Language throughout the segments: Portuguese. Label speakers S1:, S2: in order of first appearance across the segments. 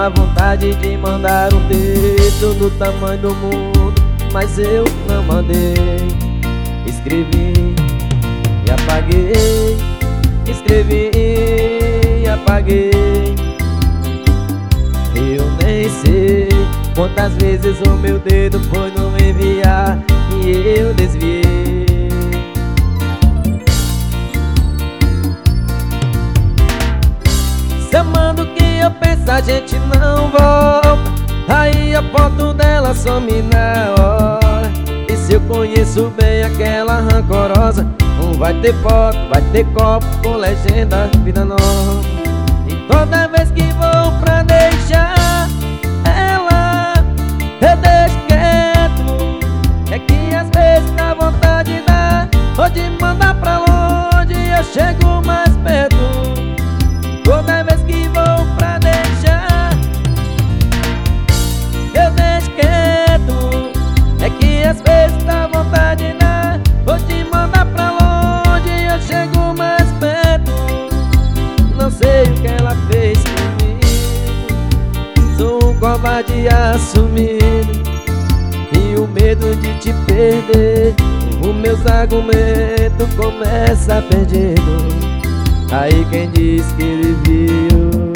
S1: dava vontade de mandar um texto do tamanho do mundo, mas eu não mandei. Escrevi e apaguei, escrevi e apaguei. Eu nem sei quantas vezes o meu dedo foi no enviar e eu desviei. Se amando o que eu penso a gente não volta, aí a foto dela some na hora. E se eu conheço bem aquela rancorosa, não vai ter foto, vai ter copo com legenda vida nova. E toda vez que vou pra deixar ela, eu deixo quieto. É que às vezes dá vontade de dar, ou de mandar pra longe, eu chego mais perto. Toda vez que vou pra deixar, eu deixo quieto. É que às vezes dá vontade de dar, ou de mandar pra longe, eu chego mais perto. Não sei o que ela fez comigo, sou um covarde assumido, e o medo de te perder, os meus argumentos começam perdido. Aí quem diz que ele viu?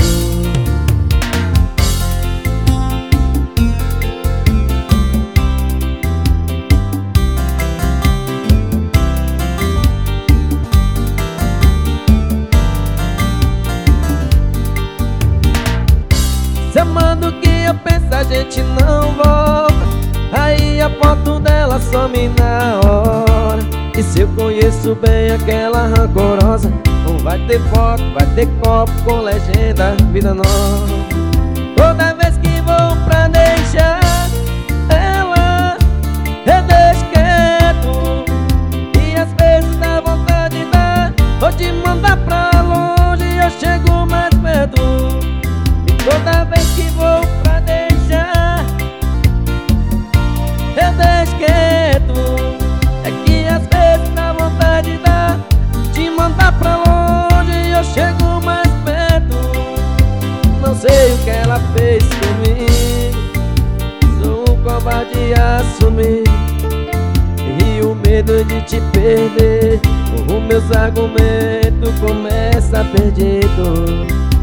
S1: Se amando o que eu penso a gente não volta, aí a foto dela some na hora. E se eu conheço bem aquela rancorosa, não vai ter foto, vai ter copo com legenda vida nova. Toda vez que vou pra deixar ela, eu deixo quieto. E às vezes dá vontade de dar, ou de mandar pra longe, eu chego mais perto. E toda vez que vou pra deixar, eu deixo quieto. É que às vezes dá vontade de dar, de mandar pra longe, eu chego mais perto. Não sei o que ela fez comigo, sou um covarde assumido, e o medo de te perder, os meus argumentos começam perdido.